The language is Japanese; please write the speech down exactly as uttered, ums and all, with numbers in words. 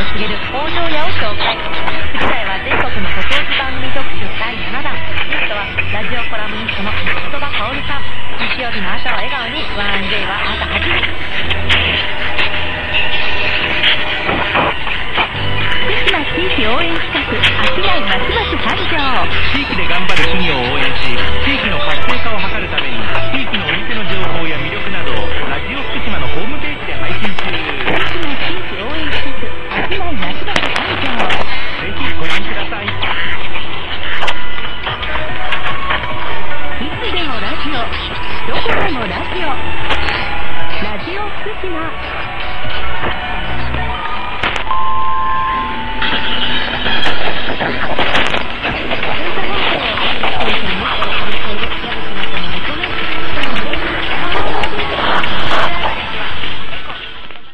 告げる工場屋を紹介。次回は全国のご当地番組特集だいななだん。ゲストはラジオコラムニストの焼きそばかおるさん。日曜日の朝は笑顔に ワンデー は朝はちじ。福島地域応援企画、商いますます繁盛。 地域で頑張る企業を応援し、地域の活性化を図るために、地域のお店の情報や魅力などをラジオ福島のホームページで配信中。 福島地域応援企画、商いますます繁盛。 ぜひご覧ください。 いつでもラジオ、どこでもラジオ、ラジオ福島。